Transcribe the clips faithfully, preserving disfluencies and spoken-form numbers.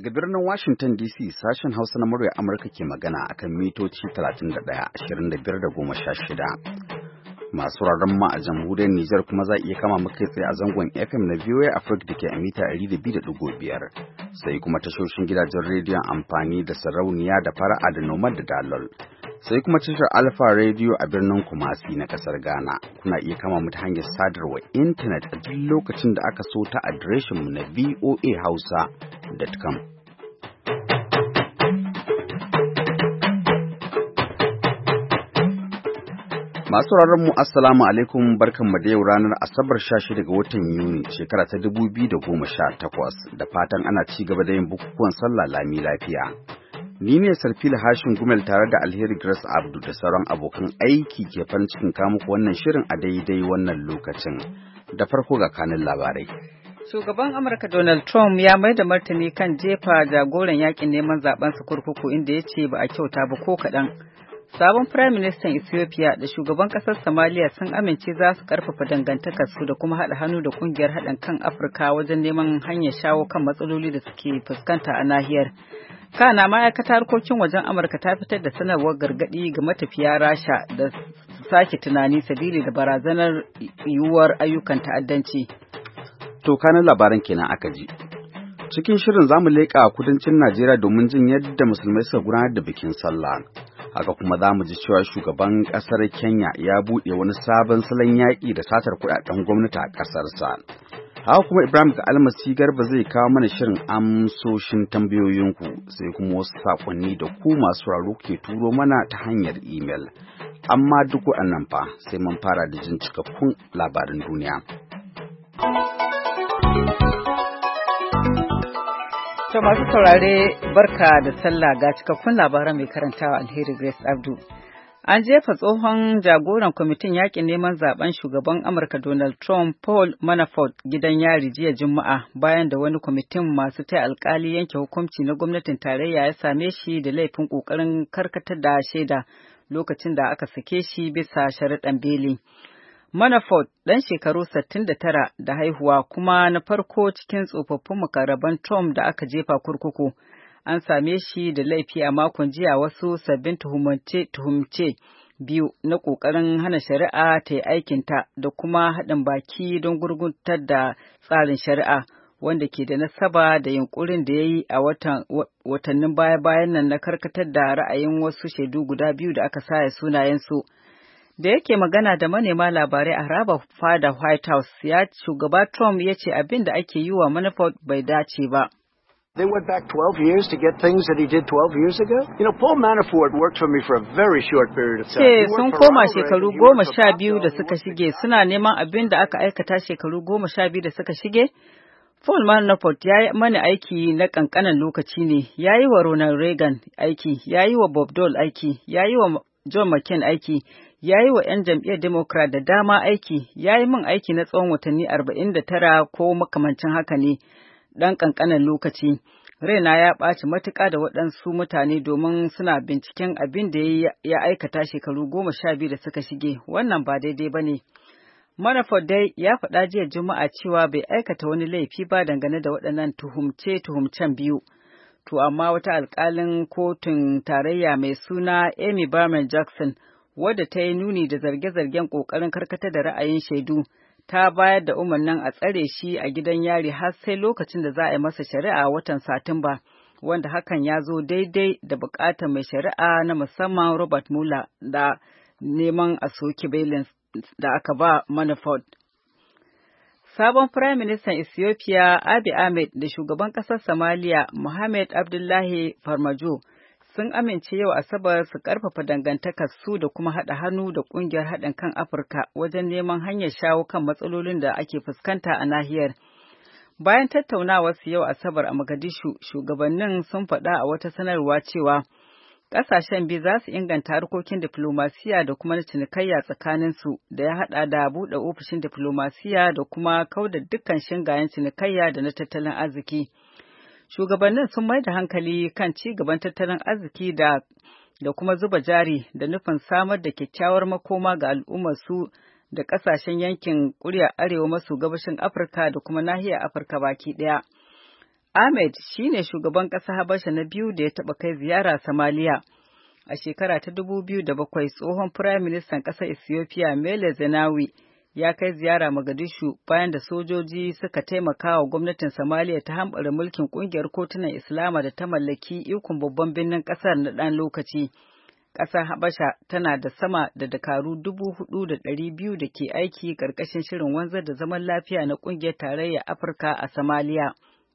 Daga birnin Washington D C sashen Hausa na murya Amurka ke magana akan mitoci talatin da ɗaya, ashirin da biyar da goma sha shida. Masu rarren ma a jamhuriyar Nijar kuma za a iya kama muka tsaye a zangon F M na V O A Africa da ke a mita ɗari da biyu da ɗigo biyar. Sai kuma tashoshin gidajen rediyon amfani da sarauniya da fara'a da nomad da dalol. Sai kuma tashar Alpha Radio a birnin Kumasi na kasar Ghana. Kuna iya kama mu ta hanyar sadarwa intanet a duk lokacin da aka so ta adireshin mu na voa hausa dot com. Masu mu assalamu alaikum, barkanmu da yau ranar Asabar sha shida ga watan Yuni shekara ta dubu biyu da goma sha takwas, da fatan ana ci gaba da yin bukukuwan sallah lami lafiya. Ni ne Sarfila Hashin Gumel tare da Alheri Grace Abdu da sauran abokan aiki ke farin cikin kawo muku wannan shirin a daidai wannan lokacin. Da farko ga kanin labarai. Shugaban Amurka Donald Trump ya mai da martani kan jefa jagoran yakin neman zaben su kurkuku, inda ya ce ba a kyauta ba ko kaɗan. Sabon Prime Minister Ethiopia da shugaban ƙasar Somalia sun amince za su ƙarfafa dangantakarsu da kuma haɗa hannu da ƙungiyar haɗin kan Afirka wajen neman hanyar shawo kan matsaloli da suke fuskanta a nahiyar. Kana ma'aikatar harkokin wajen Amurka ta fitar da sanarwar gargaɗi ga matafiya Rasha da su sake tunani sabili da barazanar yiwuwar ayyukan ta'addanci. To kanan labaran kenan aka ji. Cikin shirin zamu leƙa kudancin Najeriya domin jin yadda musulmai suka gudanar da bikin sallah. Haka kuma za mu ji cewa shugaban ƙasar Kenya ya buɗe wani sabon salon yaƙi da satar kuɗaɗen gwamnati a ƙasarsa. Haka kuma Ibrahim ga almasi garba zai kawo mana shirin amsoshin tambayoyinku, sai kuma wasu saƙonni da ku masu raro ke turo mana ta hanyar imel. Amma duk waɗannan fa sai mun fara da jin cikakkun labarin duniya. To masu saurare barka da sallah, ga cikakkun labaran mai karantawa Alheri Grace Abdu. An jefa tsohon jagoran kwamitin yakin neman zaben shugaban Amurka Donald Trump Paul Manafort gidan yari jiya Juma'a bayan da wani kwamitin masu taya alkali yanke hukunci na gwamnatin tarayya ya same shi da laifin kokarin karkatar da shaida lokacin da aka sake shi bisa sharaɗan beli. Manafort ɗan shekaru sittin da tara da haihuwa kuma na farko cikin tsofaffin mukarraban Trump da aka jefa kurkuku. An same shi da laifi a makon jiya wasu sabbin tuhumce biyu na ƙoƙarin hana shari'a ta yi aikinta da kuma haɗin baki don gurguntar da tsarin shari'a wanda ke da nasaba da yunkurin da ya yi a watannin baya-bayan nan na karkatar da ra'ayin wasu shaidu guda biyu da aka saya sunayensu. Da yake magana da manema labarai a harabar fada White House, ya shugaba Trump ya ce abin da ake yi wa Manafort bai dace ba. They went back twelve years to get things that he did twelve years ago. You know, Paul Manafort worked for me for a very short period of time. Ce sun koma shekaru goma sha biyu da suka shige, suna neman abin da aka aikata shekaru goma sha biyu da suka shige. Paul Manafort ya yi mani aiki na kankanan lokaci ne, ya yi wa Ronald Reagan aiki, ya yi wa Bob Dole aiki, ya yi wa John McCain aiki, ya yi wa 'yan jam'iyyar Democrat da dama aiki, ya yi min aiki na tsawon watanni arba'in da tara ko makamancin haka ne, ɗan ƙanƙanan lokaci. Raina ya ɓaci matuƙa da waɗansu mutane domin suna binciken abin da ya aikata shekaru goma sha biyu da suka shige, wannan ba daidai ba ne. Manafort dai ya faɗa jiya Juma'a cewa bai aikata wani laifi ba dangane da waɗannan tuhumce-tuhumcen biyu. To amma wata alƙalin kotun tarayya mai suna Amy Berman Jackson, wadda ta yi nuni da zarge-zargen ƙoƙarin karkata da ra'ayin shaidu, ta bayar da umarnin a tsare shi a gidan yari har sai lokacin da za a yi masa shari'a watan Satumba, wanda hakan ya zo daidai da buƙatar mai shari'a na musamman Robert Mueller da neman a soke belin da aka ba Manafort. Sabon Firaministan Ethiopia Abiy Ahmed da shugaban ƙasar Somalia Mohamed Abdullahi Farmajo sun amince yau Asabar su ƙarfafa dangantakar su da kuma haɗa hannu da ƙungiyar haɗin kan Afirka wajen neman hanyar shawo kan matsalolin da ake fuskanta a nahiyar. Bayan tattaunawar su yau Asabar a Mogadishu, shugabannin sun faɗa a wata sanarwa cewa ƙasashen biyu za su inganta harkokin diflomasiya da kuma na cinikayya tsakaninsu da ya haɗa da buɗe ofishin diflomasiya da kuma kauda dukkan shingayen cinikayya da na tattalin arziki. Shugabannin sun mai da hankali kan ci gaban tattalin arziki da da kuma zuba jari da nufin samar da kyakkyawar makoma ga al'ummarsu da ƙasashen yankin ƙuriya arewa maso gabashin Afirka da kuma nahiyar Afirka baki ɗaya. Ahmed shine shugaban ƙasar Habasha na biyu da ya taɓa kai ziyara Somalia. A shekara ta dubu biyu da bakwai, tsohon Firaministan ƙasar Ethiopia Meles Zenawi ya kai ziyara Mogadishu bayan da sojoji suka taimaka wa gwamnatin Somalia ta hambara mulkin ƙungiyar kotunan Islama da ta mallaki ikon babban birnin ƙasar na ɗan lokaci. Ƙasar Habasha tana da sama da dakaru dubu hudu da ɗari biyu da ke aiki ƙarƙashin shirin wanzar da zaman lafiya na ƙungiyar tarayyar Afirka a Somalia.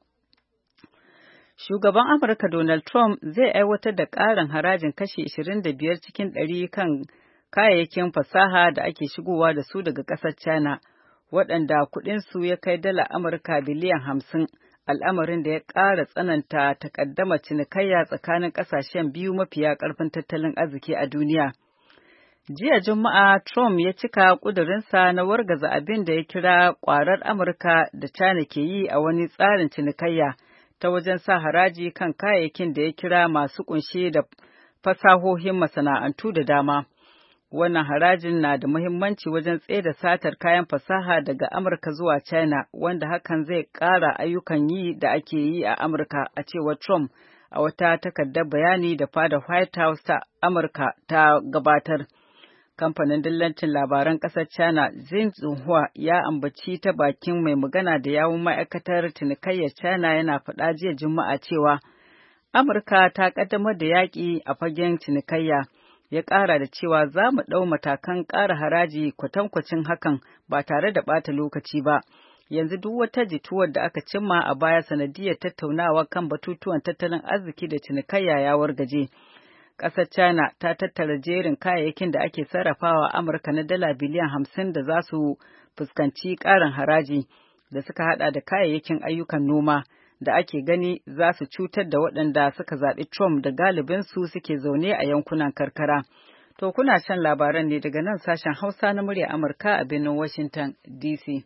Shugaban Amurka Donald Trump zai aiwatar da ƙarin harajin kashi ashirin da biyar cikin ɗari kan kayayyakin fasaha da ake shigowa da su daga ƙasar China, waɗanda kuɗinsu ya kai dala Amurka biliyan hamsin, al'amarin da ya ƙara tsananta takaddama cinikayya tsakanin ƙasashen biyu mafiya ƙarfin tattalin arziki a duniya. Jiya Juma'a, Trump ya cika ƙudurinsa na wargaza abin da ya kira ƙwarar Amurka da China ke yi a wani tsarin cinikayya ta wajen sa haraji kan kayayyakin da ya kira masu ƙunshe da fasahohin masana'antu da dama. Wannan harajin na da muhimmanci wajen tsaida satar kayan fasaha daga Amurka zuwa China, wanda hakan zai ƙara ayyukan yi da ake yi a Amurka, a cewar Trump a wata takardar bayani da fada White House ta Amurka ta gabatar. Kamfanin dillancin labaran ƙasar China Xinhua ya ambaci ta bakin mai magana da yawun ma'aikatar cinikayyar China yana faɗa jiya Juma'a cewa Amurka ta ƙaddamar da yaƙi a fagen cinikayya. Ya ƙara da cewa za mu ɗau matakan ƙara haraji kwatankwacin hakan ba tare da ɓata lokaci ba. Yanzu duk wata jituwar da aka cimma a baya sanadiyar tattaunawa kan batutuwan tattalin arziki da cinikayya ya wargaje. Ƙasar China ta tattara jerin kayayyakin da ake sarrafawa Amurka na dala biliyan hamsin da za su fuskanci ƙarin haraji da suka haɗa da kayayyakin ayyukan noma da ake gani za su cutar da waɗanda suka zaɓi Trump da galibinsu suke zaune a yankunan karkara. To kuna shan labaran ne daga nan sashen Hausa na murya Amurka a birnin Washington D C.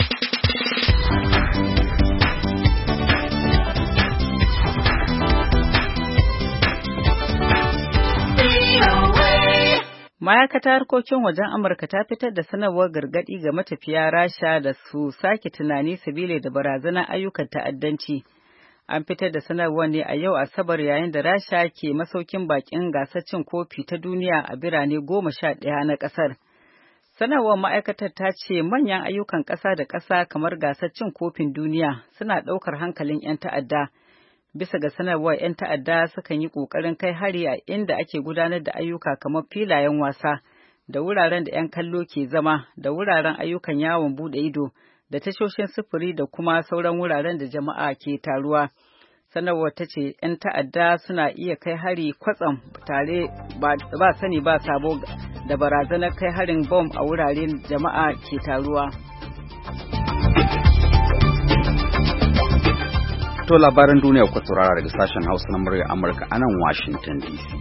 Ma'aikatar harkokin wajen Amurka ta fitar da sanarwar gargaɗi ga matafiya Rasha da su sake tunani sabili da barazanar ayyukan ta'addanci. An fitar da sanarwar ne a yau Asabar yayin da Rasha ke masaukin bakin gasar cin kofi ta duniya a birane goma sha ɗaya na ƙasar. Sanarwar ma'aikatar ta ce manyan ayyukan ƙasa da ƙasa kamar gasar cin kofin duniya suna ɗaukar hankalin 'yan ta'adda. Bisa ga sanarwar 'yan ta'adda sukan yi ƙoƙarin kai hari a inda ake gudanar da ayyuka kamar filayen wasa, da wuraren da 'yan kallo ke zama, da wuraren ayyukan yawon buɗe ido, da tashoshin sufuri da kuma sauran wuraren da jama'a ke taruwa. Sanarwar ta ce 'yan ta'adda suna iya kai hari kwatsam tare ba sani ba sabo da barazanar kai harin bom a wuraren jama'a ke taruwa. To labaran duniya ku saurara daga sashen Hausa na murya Amurka a nan Washington D C.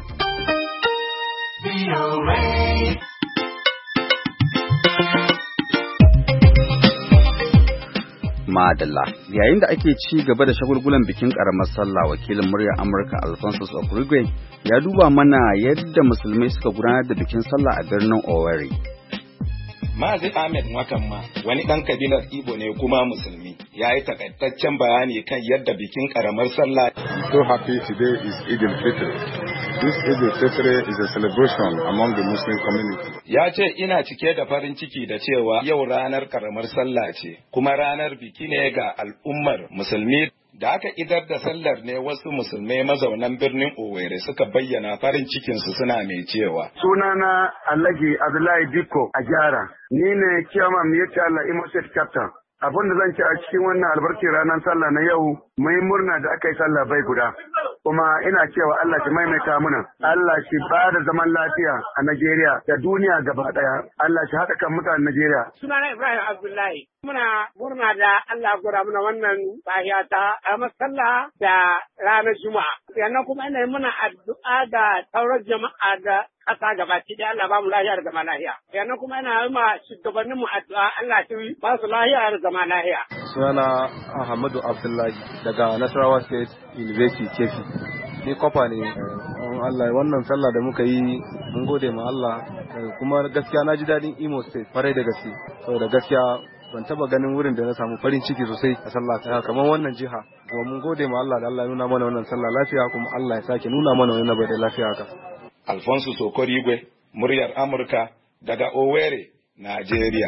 Madalla, yayin da ake ci gaba da shagulgulan bikin karamar sallah, wakilin murya Amurka Alphonsus Okurigwe ya duba mana yadda musulmai suka gudanar da bikin sallah a birnin Owerri. Mazi Ahmed Mwakamma, wani ɗan kabilar Igbo ne kuma musulmi, ya yi takaitaccen bayani kan yadda bikin ƙaramar sallah. So happy today is Eid al-Fitr. This Eid al-Fitr is a celebration among the Muslim community. Ya ce ina cike da farin ciki da cewa yau ranar ƙaramar sallah ce, kuma ranar biki ne ga al'ummar musulmi. Da aka idar da sallar ne wasu musulmai mazaunan birnin Owerri suka bayyana farin cikinsu suna mai cewa. Sunana Alhaji Abdullahi Dikko a gyara. Ni ne chairman Miyatti Allah Imo State Captain. Abin da zan ce a cikin wannan albarki ranar sallah na yau, mai murna da aka yi sallah bai guda. Kuma ina cewa Allah shi maimaita muna, Allah shi ba da zaman lafiya a Najeriya da duniya gaba ɗaya. Allah shi haɗa kan mutanen Najeriya. Sunana Ibrahim Abdullahi. Muna murna da Allah gura muna wannan sahiya ta a sallah da ranar Juma'a. Sannan kuma ina muna addu'a da sauran jama'a da ƙasa gabaki da Allah ba mu lahiya da zama lahiya. Sannan kuma ina yi ma shugabannin mu addu'a Allah shi ba su lahiya da zama lahiya. Sunana Ahmadu Abdullahi daga Nasarawa State University Kefi. Ni kofa ne. Allah wannan sallah da muka yi mun gode ma Allah kuma gaskiya na ji daɗin Imo State kwarai da gaske. Saboda gaskiya ban taba ganin wurin da na samu farin ciki sosai a sallah kamar wannan jiha. Kuma mun gode ma Allah da Allah ya nuna mana wannan sallah lafiya, kuma Allah ya sake nuna mana wannan bai da lafiya haka. Alfonso Sokorigwe, muryar Amurka daga Owerri, Najeriya.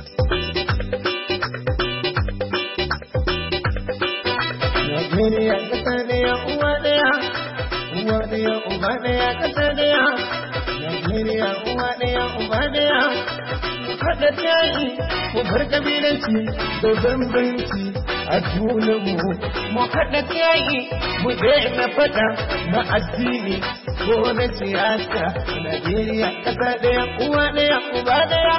Najeriya kasa daya uwa daya, uwa daya uba daya kasa daya. Najeriya uwa daya uba daya. Mu haɗa yayi mu bar kabilanci da bambanci a junanmu. Mu haɗa yayi mu daina faɗa na addini ko na siyasa. Najeriya kasa daya uwa daya uba daya.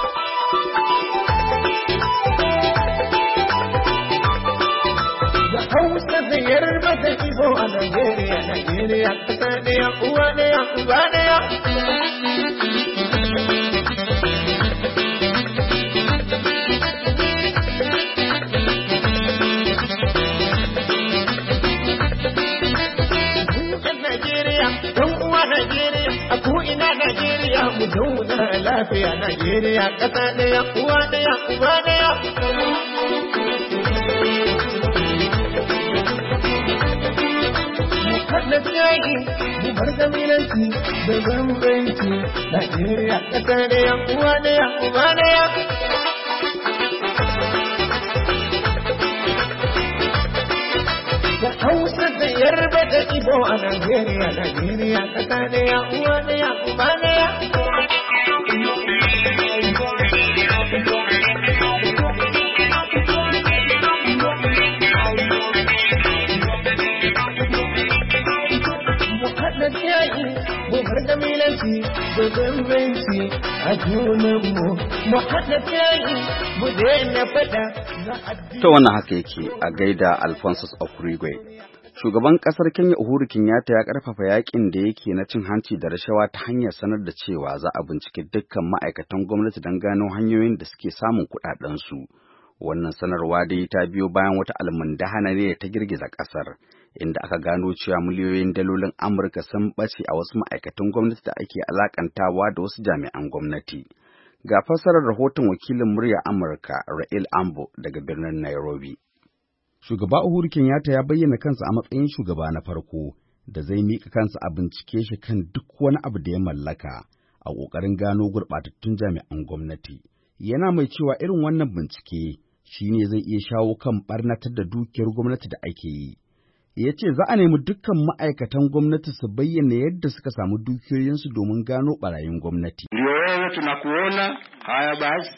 Hausa da Yarba da Igbo a Najeriya, Najeriya kasa ɗaya, uwa ɗaya, uba ɗaya. Dukkan Najeriya, ɗan uwa Najeriya, a ko'ina Najeriya, mu zauna lafiya Najeriya kasa ɗaya, uwa ɗaya, uba ɗaya. Haɗa yayi mu bar kabilanci da bambanci. Najeriya ƙasa ɗaya uwa ɗaya uba ɗaya. Da Hausa da Yarba da Igbo a Najeriya, Najeriya ƙasa ɗaya uwa ɗaya uba ɗaya. Yayi mu bar kabilanci da bambanci a junanmu. Mu haɗa yayi mu daina faɗa na addini. To wannan haka yake a gaida Alfonso Okurigwe. Shugaban kasar Kenya Uhuru Kenyatta ya karfafa yakin da yake na cin hanci da rashawa ta hanyar sanar da cewa za a bincike dukkan ma'aikatan gwamnati don gano hanyoyin da suke samun kuɗaɗen su. Wannan sanarwa dai ta biyo bayan wata almundahana ne da ta girgiza kasar, inda aka gano cewa miliyoyin dalolin Amurka sun ɓace a wasu ma'aikatan gwamnati da ake alakantawa da wasu jami'an gwamnati. Ga fassarar rahoton wakilin murya Amurka Ra'il Ambo daga birnin Nairobi. Shugaba Uhuru Kenyatta ya bayyana kansa a matsayin shugaba na farko da zai mika kansa a bincike shi kan duk wani abu da ya mallaka a ƙoƙarin gano gurɓatattun jami'an gwamnati. Yana mai cewa irin wannan bincike shi ne zai iya shawo kan ɓarnatar da dukiyar gwamnati da ake yi. Ya ce za a nemi dukkan ma'aikatan gwamnati su bayyana yadda suka samu dukiyoyinsu domin gano ɓarayin gwamnati. Ndio wewe tunakuona, haya basi,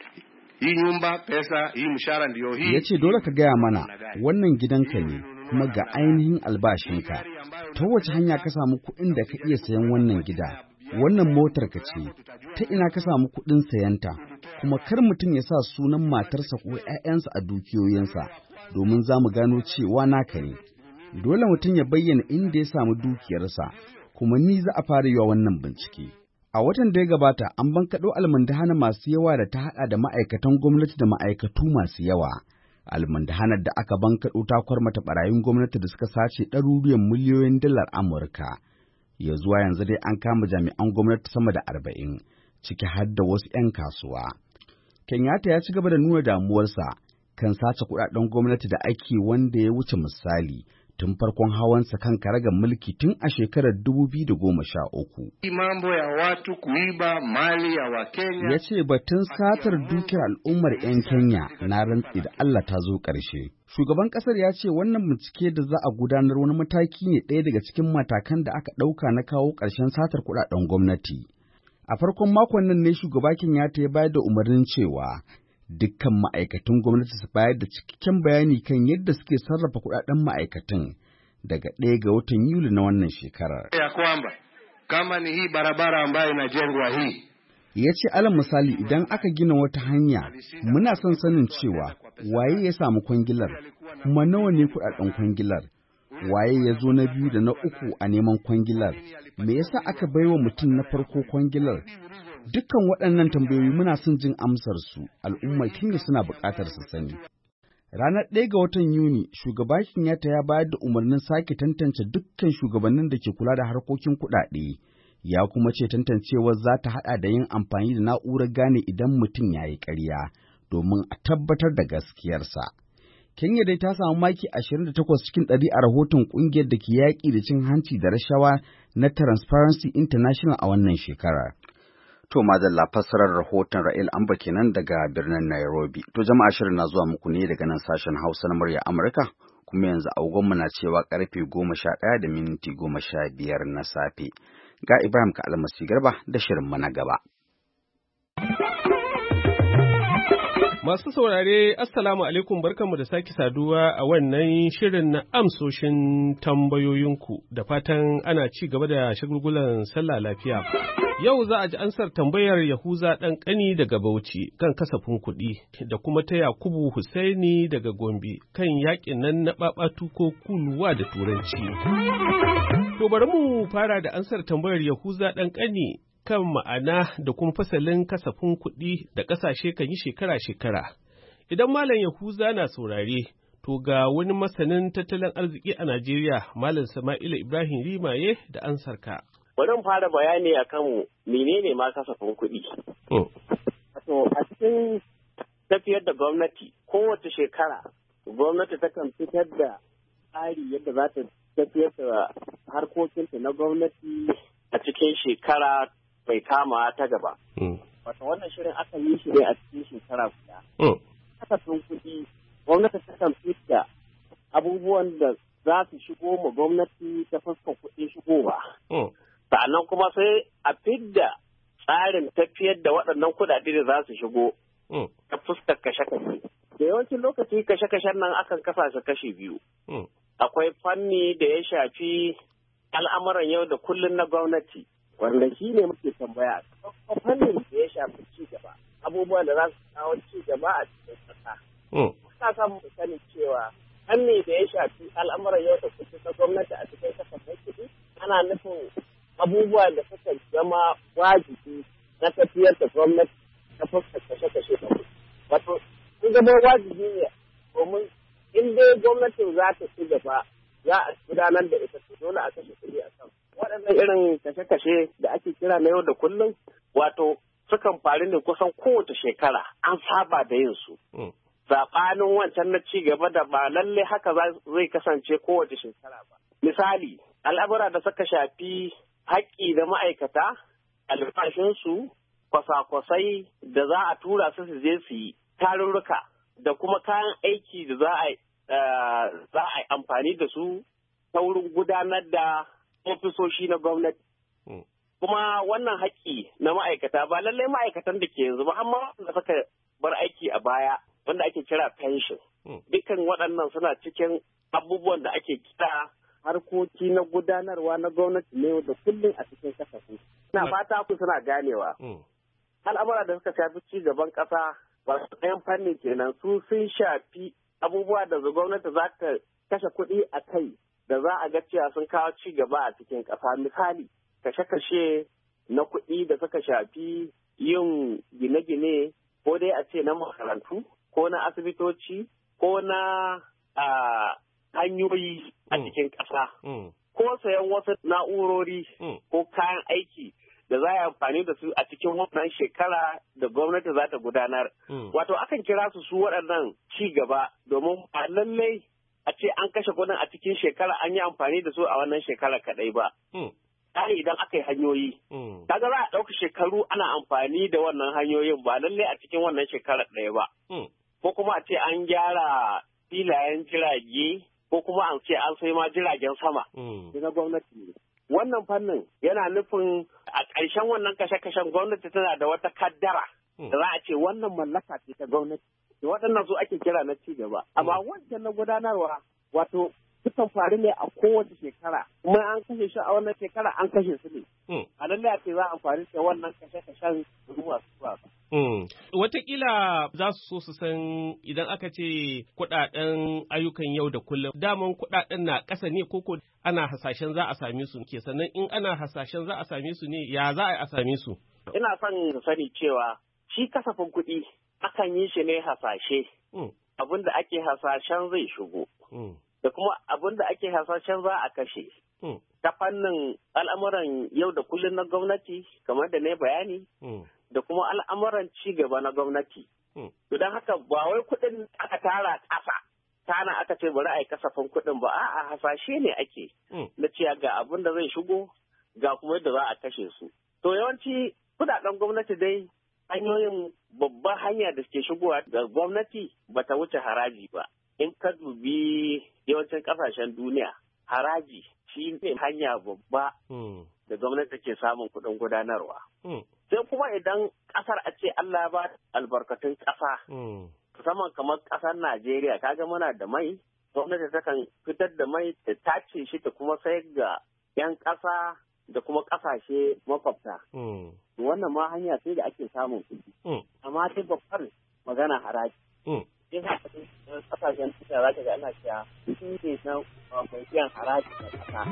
hii nyumba, pesa, hii mshahara ndio hii. Ya ce dole ka gaya mana wannan gidanka ne kuma ga ainihin albashinka. Ta wace hanya ka samu kuɗin da ka iya sayan wannan gida? Wannan motar ka ce, ta ina ka samu kuɗin sayanta? Kuma kar mutum ya sa sunan matarsa ko ‘ya'yansa a dukiyoyinsa, domin za mu gano cewa naka ne. Dole mutum ya bayyana inda ya samu dukiyarsa, kuma ni za a fara yi wa wannan bincike. A watan da ya gabata, an bankaɗo almundahana masu yawa da ta haɗa da ma'aikatan gwamnati da ma'aikatu masu yawa. Almundahanar da aka bankaɗo ta kwarmata ɓarayin gwamnati da suka sace ɗaruruwan miliyoyin dalar Amurka. Ya zuwa yanzu dai an kama jami'an gwamnati sama da arba'in, ciki har da wasu ‘yan kasuwa. Kenyatta ya ci gaba da nuna damuwarsa kan sace kuɗaɗen gwamnati da ake wanda ya wuce misali tun farkon hawansa kan karagar mulki tun a shekarar dubu biyu da goma sha uku. Mambo ya watu kuiba mali ya Wakenya. Ya ce batun satar dukiyar al'ummar 'yan Kenya na rantsi da Allah ta zo ƙarshe. Shugaban ƙasar ya ce wannan bincike da za a gudanar wani mataki ne ɗaya daga cikin matakan da aka ɗauka na kawo ƙarshen satar kuɗaɗen gwamnati. A farkon makon nan ne shugaba Kenyatta ya bayar da umarnin cewa dukkan ma'aikatan gwamnati su bayar da cikakken bayani kan yadda suke sarrafa kuɗaɗen ma'aikatan daga ɗaya ga watan Yuli na wannan shekarar. Ya kwamba kama ni hii barabara ambayo inajengwa hii. Ya ce alal misali idan aka gina wata hanya muna son sanin cewa waye ya samu kwangilar kuma nawa ne kuɗaɗen kwangilar. Waye ya zo na biyu da na uku a neman kwangilar? Me yasa aka baiwa mutum na farko kwangilar? Dukkan waɗannan tambayoyi muna son jin amsar su, al'ummar Kenya suna buƙatar su sani. Ranar ɗaya ga watan Yuni, shugaba Kenyatta ya bayar da umarnin sake tantance dukkan shugabannin da ke kula da harkokin kuɗaɗe, ya kuma ce tantancewar za ta haɗa da yin amfani da na'urar gane idan mutum ya yi ƙarya, domin a tabbatar da gaskiyarsa. Kenya dai ta samu maki ashirin da takwas cikin ɗari a rahoton ƙungiyar da ke yaƙi da cin hanci da rashawa na Transparency International a wannan shekarar. To madalla fassarar rahoton Ra'il Amba kenan daga birnin Nairobi. To jama'a shirin na zuwa muku ne daga nan sashen Hausa na murya Amurka, kuma yanzu agogonmu na cewa karfe goma sha ɗaya da minti goma sha biyar na safe. Ga Ibrahim ka almasi garba da shirin mu na gaba. Masu saurare, Assalamu alaikum barkanmu da sake saduwa a wannan shirin na amsoshin tambayoyinku da fatan ana ci gaba da shagulgulan sallah lafiya. Yau za a ji ansar tambayar Yahuza ɗan ƙani daga Bauchi kan kasafin kuɗi da kuma ta Yakubu Husaini daga Gombe kan yaƙin nan na ɓaɓatu ko kuluwa da Turanci. To bari mu fara da ansar tambayar Yahuza ɗan ƙani kan ma'ana da kuma fasalin kasafin kuɗi da ƙasashe kan yi shekara-shekara. Idan Malam Yahuza na saurare, to ga wani masanin tattalin arziki a Najeriya, Malam Sama'ila Ibrahim Rimaye da ansarka. Bari mu fara bayani akan menene ma kasafin kuɗi. Wato a cikin tafiyar da gwamnati kowace shekara, gwamnati takan fitar da tsari yadda za ta tafiyar da harkokinta na gwamnati a cikin shekara bai kama ta gaba. Wata wannan shirin aka yi shi ne a cikin shekara guda. Kasafin kuɗi, gwamnati ta kan fita abubuwan da za su shigo ma gwamnati ta fuskar kuɗin shigowa. Sa'annan kuma sai a fidda tsarin tafiyar da waɗannan kuɗaɗe da za su shigo ta fuskar kashe-kashe. Da yawancin lokaci kashe-kashen nan akan kasa shi kashe biyu. Akwai fanni da ya shafi al'amuran yau da kullum na gwamnati. Wanda shi ne muke tambaya a fannin da ya shafi ci gaba, abubuwan da za su kawo ci gaba a cikin ƙasa. Ina son mu sani cewa fanni da ya shafi al'amuran yau da kullum na gwamnati a cikin kasafin kuɗi ana nufin abubuwa da suka zama wajibi na tafiyar da gwamnati ta fuskar kashe-kashe da kuɗi. Wato, sun zama wajibi ne domin in dai gwamnatin za ta ci gaba za a gudanar da ita dole a kashe kuɗi a kan. Waɗannan irin kashe-kashe da ake kira na yau da kullum, wato sukan faru ne kusan kowace shekara an saba da yin su. Saɓanin wancan na ci gaba da ba lalle haka zai kasance kowace shekara ba. Misali, al'amura da suka shafi haƙƙi da ma'aikata, albashinsu, kwasa-kwasai da za a tura su su je su yi, tarurruka da kuma kayan aiki da za a yi amfani da su ta wurin gudanar da ofisoshi na gwamnati. Kuma wannan haƙƙi na ma'aikata ba lallai ma'aikatan da ke yanzu ba, amma wanda suka bar aiki a baya wanda ake kira pension. Dukkan waɗannan suna cikin abubuwan da ake kira harkoki na gudanarwa na gwamnati ne da kullum a cikin kasafin. Ina fata ku suna ganewa. Al'amura da suka shafi ci gaban ƙasa ba su ɗayan fannin kenan su sun shafi abubuwa da gwamnati za ta kashe kuɗi a kai da za a ga cewa sun kawo ci gaba a cikin ƙasa. Misali, kashe-kashe na kuɗi da suka shafi yin gine-gine ko dai a ce na makarantu ko na asibitoci ko na hanyoyi a cikin ƙasa ko sayan wasu na'urori ko kayan aiki da za a yi amfani da su a cikin wannan shekara da gwamnati za ta gudanar. Wato akan kira su su waɗannan ci gaba domin ba lallai a ce an kashe kuɗin a cikin shekara an yi amfani da su a wannan shekara kaɗai ba. Ai idan aka yi hanyoyi, kaga za a ɗauka shekaru ana amfani da wannan hanyoyin ba lallai a cikin wannan shekara ɗaya ba. Ko kuma a ce an gyara filayen jirage ko kuma an ce an sai ma jiragen sama. Na gwamnati ne. Wannan fannin yana nufin a ƙarshen wannan kashe-kashen gwamnati tana da wata kaddara da za a ce wannan mallaka ce ta gwamnati. Da waɗannan su ake kira na ci gaba. Amma wancan na gudanarwa wato sukan faru ne a kowace shekara. Kuma an kashe shi a wannan shekara an kashe su ne. A lallai a ce za a amfani da wannan kashe-kashen zuwa su ba. Wataƙila za su so su san idan aka ce kuɗaɗen ayyukan yau da kullum, daman kuɗaɗen na ƙasa ne koko ana hasashen za a same su ke, sannan in ana hasashen za a same su ne ya za a yi a same su? Ina son su sani cewa shi kasafin kuɗi akan yi shi ne hasashe, abin da ake hasashen zai shigo, da kuma abin da ake hasashen za a kashe. Ta fannin al'amuran yau da kullum na gwamnati, kamar da na bayani, da kuma al'amuran ci gaba na gwamnati. To don haka ba wai kuɗin aka tara ƙasa, tana aka ce bari a yi kasafin kuɗin ba, a'a hasashe ne ake na cewa ga abin da zai shigo ga kuma yadda za a kashe su. To yawanci kuɗaɗen gwamnati dai hanyoyin babban hanya da suke shigowa ga gwamnati ba ta wuce haraji ba. In ka dubi yawancin ƙasashen duniya, haraji shi ne hanya babba da gwamnati ke samun kuɗin gudanarwa. Sai kuma idan ƙasar a ce Allah ba albarkatun ƙasa, musamman kamar ƙasar Najeriya, kaga muna da mai, gwamnati takan fitar da mai ta tace shi ta kuma sayar ga 'yan ƙasa da kuma ƙasashe makwabta. Wannan ma hanya sai da ake samun kuɗi. Amma sai babbar magana haraji. Sai sa ƙasashen tuka za ta ga ana cewa sun ne na mai biyan haraji na ƙasa.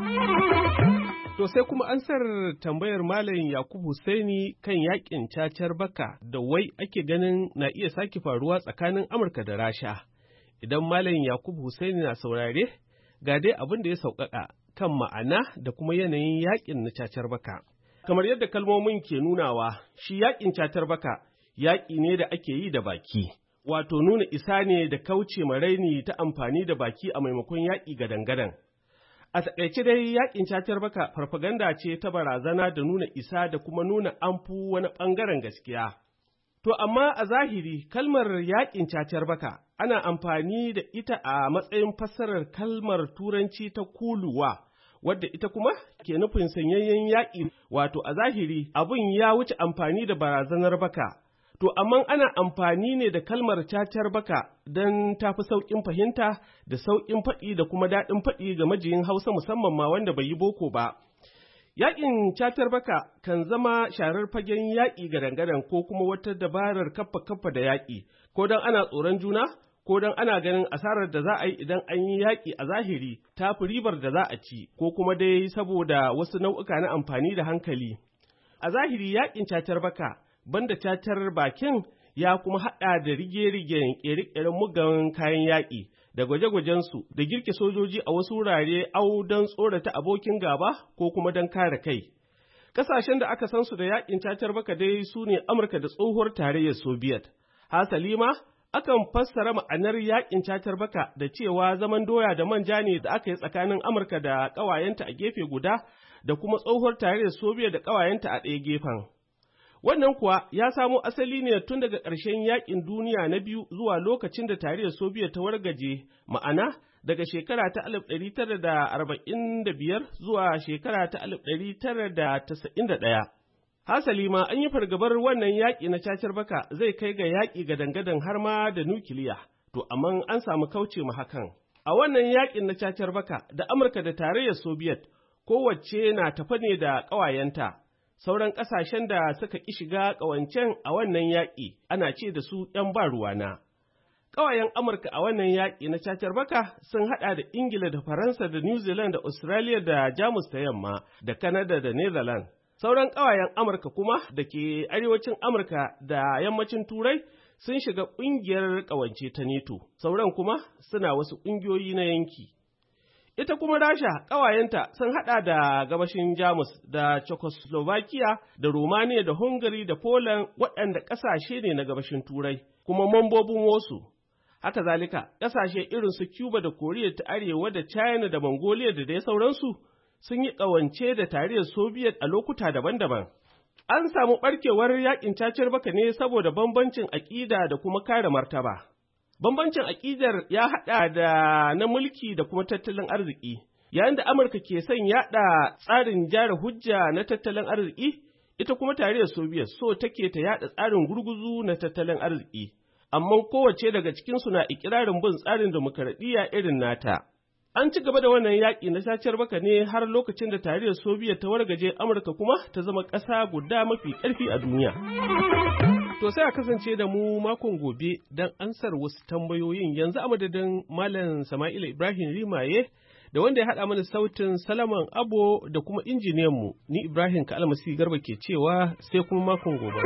To sai kuma ansar tambayar Malam Yakubu Hussaini kan yakin cacar baka da wai ake ganin na iya sake faruwa tsakanin Amurka da Rasha. Idan Malam Yakubu Hussaini na saurare, ga dai abin da ya sauƙaƙa kan ma'ana da kuma yanayin yakin na cacar baka. Kamar yadda kalmomin ke nunawa, shi yakin cacar baka yaƙi ne da ake yi da baki. Wato nuna isa ne da kauce maraini ta amfani da baki a maimakon yaƙi gadan-gadan. A taƙaice dai yaƙin cacar baka farfaganda ce ta barazana da nuna isa da kuma nuna amfu wani ɓangaren gaskiya. To amma a zahiri kalmar yaƙin cacar baka ana amfani da ita a matsayin fassarar kalmar turanci ta kuluwa, wadda ita kuma ke nufin sanyayyen yaƙi, wato a zahiri abun ya wuce amfani da barazanar baka. To, amma ana amfani ne da kalmar cacar baka don tafi sauƙin fahimta da sauƙin faɗi da kuma daɗin faɗi ga majiyin Hausa musamman ma wanda bai yi boko ba. Yaƙin cacar baka kan zama sharar fagen yaƙi gadan-gadan ko kuma wata dabarar kaffa-kaffa da yaƙi, ko don ana tsoron juna, ko don ana ganin asarar da za a yi idan an yi yaƙi a zahiri ta fi ribar da za a ci, ko kuma dai saboda wasu nau'uka na amfani da hankali. A zahiri yaƙin cacar baka banda cacar bakin ya kuma haɗa da rige-rigen ƙere-ƙeren mugan kayan yaƙi da gwaje-gwajensu da girke sojoji a wasu wurare au don tsorata abokin gaba ko kuma don kare kai. Ƙasashen da aka san su da yaƙin cacar baka dai su ne Amurka da tsohuwar tarayyar Soviet. Hasali ma, akan fassara ma'anar yaƙin cacar baka da cewa zaman doya da manja ne da aka yi tsakanin Amurka da ƙawayenta a gefe guda da kuma tsohuwar tarayyar Soviet da ƙawayenta a ɗaya gefen. Wannan kuwa ya samo asali ne tun daga ƙarshen yaƙin duniya na biyu zuwa lokacin da tarayyar Soviet ta wargaje, ma'ana daga shekara ta alif ɗari tara da arba'in da biyar zuwa shekara ta alif ɗari tara da tasa'in da ɗaya. Hasali ma an yi fargabar wannan yaƙi na cacar baka zai kai ga yaƙi gadan-gadan har ma da nukiliya, to amma an samu kauce mu hakan. A wannan yaƙin na cacar baka da Amurka da tarayyar Soviet kowace na tafa ne da ƙawayenta. Sauran ƙasashen da suka ƙi shiga ƙawancen a wannan yaƙi ana ce da su ‘yan ba ruwana. Ƙawayen Amurka a wannan yaƙi na cacar baka sun haɗa da Ingila da Faransa da New Zealand da Australia da Jamus ta yamma da Canada da Netherlands. Sauran ƙawayen Amurka kuma da ke arewacin Amurka da yammacin Turai sun shiga ƙungiyar ƙawance ta NATO, sauran kuma suna wasu ƙungiyoyi na yanki. Ita kuma Rasha ƙawayenta sun haɗa da gabashin Jamus da Czechoslovakia da Romania da Hungary da Poland waɗanda ƙasashe ne na gabashin Turai, kuma mambobin wasu. Haka zalika, ƙasashe irin su Cuba da Koriya ta Arewa da China da Mongolia da dai sauransu sun yi ƙawance da tarayyar Soviet a lokuta daban-daban. An samu ɓarkewar yaƙin cacar baka ne saboda bambancin aƙida da kuma kare martaba. Bambancin aƙidar ya haɗa da na mulki da kuma tattalin arziki, yayin da Amurka ke son yaɗa tsarin jara hujja na tattalin arziki, ita kuma tarayyar Soviet so take ta yaɗa tsarin gurguzu na tattalin arziki, amma kowace daga cikinsu na ikirarin bin tsarin demokaradiyya irin nata. An ci gaba da wannan yaƙi na cacar baka ne har lokacin da tarayyar Soviet ta wargaje, Amurka kuma ta zama ƙasa guda mafi ƙarfi a duniya. To sai a kasance da mu makon gobe don ansar wasu tambayoyin. Yanzu a madadin Malam Sama'ila Ibrahim Rimaye da wanda ya haɗa mana sautin Salaman Abo da kuma injiniyanmu, ni Ibrahim Kalmasi Garba ke cewa sai kuma makon gobe.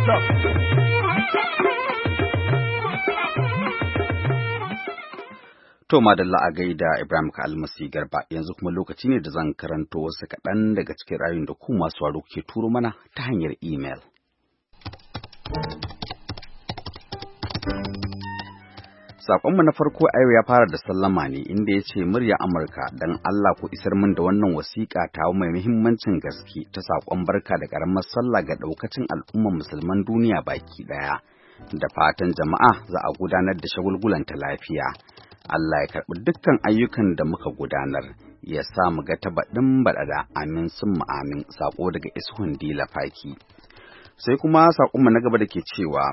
To madalla a gaida Ibrahim Kalmasi Garba, yanzu kuma lokaci ne da zan karanto wasu kaɗan daga cikin rayuwar da ku masu waro ke turo mana ta hanyar imel. Saƙonmu na farko a yau ya fara da sallama ne inda ya ce murya Amurka don Allah ku isar min da wannan wasiƙa ta mai muhimmancin gaske ta saƙon barka da ƙaramar sallah ga ɗaukacin al'ummar musulman duniya baki ɗaya. Da fatan jama'a za a gudanar da shagulgulanta lafiya. Allah ya karɓi dukkan ayyukan da muka gudanar, ya sa mu ga tabaɗin baɗaɗa amin sun mu amin, saƙo daga Ishun Dila Faki. Sai kuma saƙonmu na gaba da ke cewa,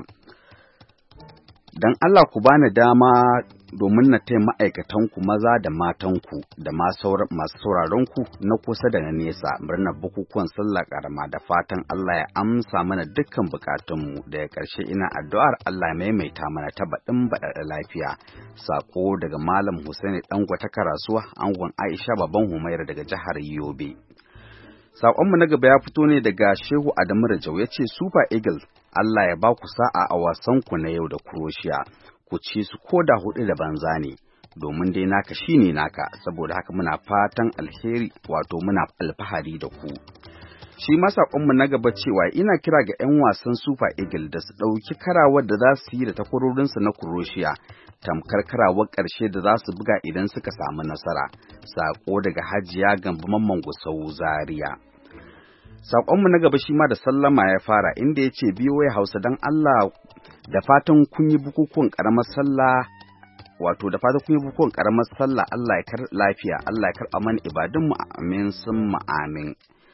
don Allah ku bani dama domin na taya ma'aikatanku maza da matanku da masu sauraronku na kusa da na nesa murnar bukukuwan sallah karama da fatan Allah ya amsa mana dukkan bukatunmu da ya ƙarshe ina addu'ar Allah maimaita mana ta baɗin baɗaɗa lafiya. Sako daga Malam Hussaini Dangwata Karasuwa, angon Aisha Baban Humaira daga jihar Yobe. Saƙonmu na gaba ya fito ne daga Shehu Adamu Rajau, ya ce Super Eagles Allah ya ba ku sa'a a wasanku na yau da Croatia, ku ci su ko da hudu da banza ne, domin dai naka shine naka, saboda haka muna fatan alheri wato muna alfahari da ku. Shi ma saƙonmu na gaba cewa ina kira ga 'yan wasan Super Eagles da su ɗauki karawar da za su yi da takwarorinsu na Croatia, tamkar karawar ƙarshe da za su buga idan suka samu nasara. Saƙo daga Hajiya Gambo Mamman Gusau Zaria. Saƙonmu na gaba shi ma da sallama ya fara inda ya ce biyo ya Hausa don Allah da fatan kun yi bukukuwan ƙaramar sallah wato da fatan kun yi bukukuwan ƙaramar sallah Allah ya kar lafiya Allah ya karɓa mana ibadunmu amin sun mu amin.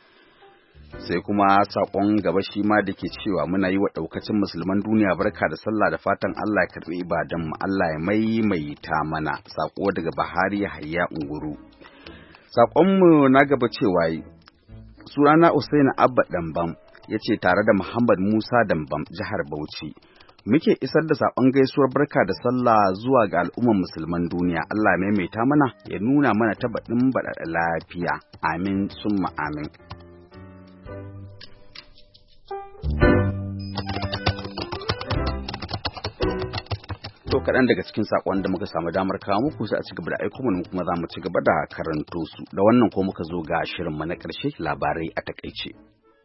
Sai kuma saƙon gaba shi ma da ke cewa muna yi wa ɗaukacin musulman duniya barka da sallah da fatan Allah ya karɓi ibadunmu Allah ya maimaita mana. Saƙo daga Bahari Hayya Unguru. Saƙonmu na gaba cewa sunana Usaini Abba Dambam ya ce tare da Muhammad Musa Dambam jihar Bauchi. Muke isar da saƙon gaisuwar barka da sallah zuwa ga al'ummar musulman duniya. Allah maimaita mana ya nuna mana tabaɗin baɗaɗa lafiya. Amin summa amin. To kaɗan daga cikin saƙon da muka samu damar kawo muku sai a ci gaba da aiko mu kuma za mu ci gaba da karanto su. Da wannan ko muka zo ga shirinmu na ƙarshe labarai a takaice.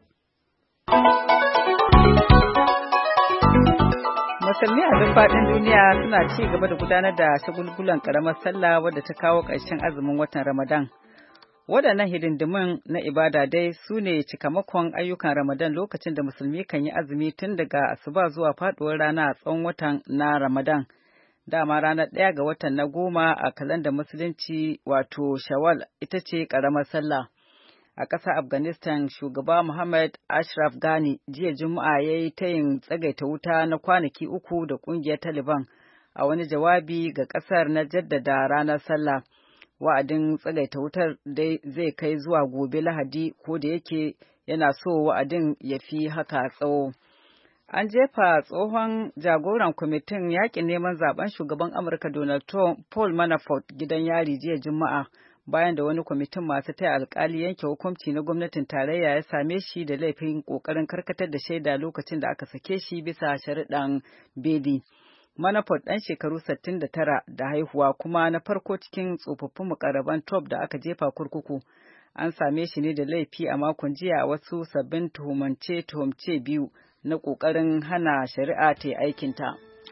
Musulmi a duk faɗin duniya suna ci gaba da gudanar da shagulgulan ƙaramar sallah wadda ta kawo ƙarshen azumin watan Ramadan. Waɗannan hidindimin na ibada dai su ne cikamakon ayyukan Ramadan lokacin da musulmi kan yi azumi tun daga asuba zuwa faɗuwar rana a tsawon watan na Ramadan. Dama ranar ɗaya ga watan na goma a kalandar musulunci wato Shawwal ita ce ƙaramar sallah. A ƙasar Afghanistan, shugaba Muhammad Ashraf Ghani jiya Juma'a ya yi tayin tsagaita wuta na kwanaki uku da ƙungiyar Taliban a wani jawabi ga ƙasar na jaddada ranar sallah. Wa'adin tsagaita wutar dai zai kai zuwa gobe Lahadi ko da yake yana so wa'adin ya fi haka tsawo. An jefa tsohon jagoran kwamitin yaƙin neman zaben shugaban Amurka Donald Trump Paul Manafort gidan yari jiya Juma'a bayan da wani kwamitin masu taya alkali yanke hukunci na gwamnatin tarayya ya same shi da laifin ƙoƙarin karkatar da shaida lokacin da aka sake shi bisa sharuɗan beli. Manafort ɗan shekaru sittin da tara da haihuwa kuma na farko cikin tsofaffin mukarraban Trump da aka jefa kurkuku. An same shi ne da laifi a makon jiya a wasu sabbin tuhumce-tuhumce biyu na ƙoƙarin hana shari'a ta aikinta.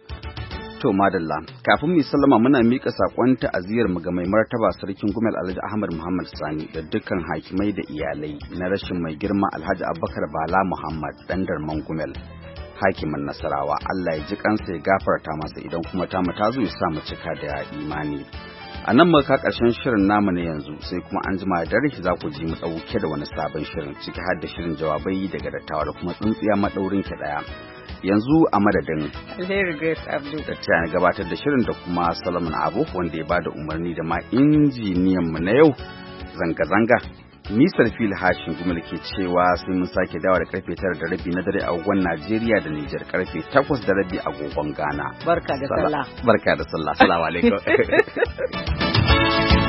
To madalla, kafin mu sallama muna mika sakon ta'aziyar mu ga mai martaba sarkin Gumel Alhaji Ahmad Muhammad Sani da dukkan hakimai da iyalai na rashin mai girma Alhaji Abubakar Bala Muhammad dan Darman Gumel. Hakimin Nasarawa, Allah ya ji kansa ya gafarta masa idan kuma ta mu ta zo ya sa mu cika da imani. A nan muka ƙarshen shirin namu na yanzu sai kuma an jima da dare za ku ji mu ɗauke da wani sabon shirin ciki har da shirin jawabai daga dattawa da kuma tsintsiya maɗaurin ki ɗaya. Yanzu a madadin Alheri Grace Abdul da ta gabatar da shirin da kuma Solomon Abu wanda ya bada umarni da ma injiniyan mu na yau zanga-zanga. Nisar fil hashin gumul ke cewa sai mun sake dawa da karfe tara da rabi na dare a agogon Najeriya da Nijar karfe takwas da rabi a agogon Ghana. Barka da sallah. Barka da sallah. Assalamu alaikum.